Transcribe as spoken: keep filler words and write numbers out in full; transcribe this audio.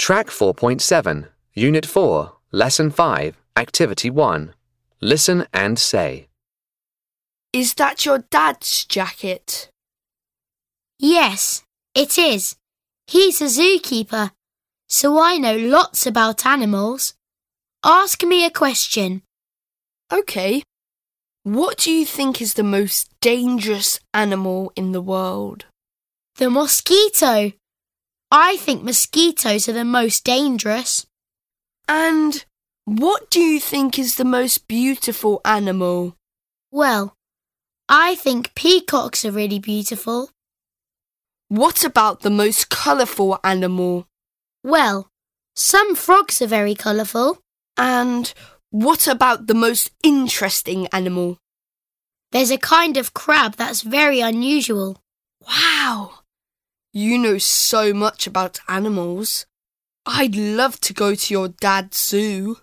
Track four point seven, Unit four, Lesson five, Activity one. Listen and say. Is that your dad's jacket? Yes, it is. He's a zookeeper, so I know lots about animals. Ask me a question. OK. What do you think is the most dangerous animal in the world? The mosquito. I think mosquitoes are the most dangerous. And what do you think is the most beautiful animal? Well, I think peacocks are really beautiful. What about the most colourful animal? Well, some frogs are very colourful. And what about the most interesting animal? There's a kind of crab that's very unusual. Wow! You know so much about animals. I'd love to go to your dad's zoo.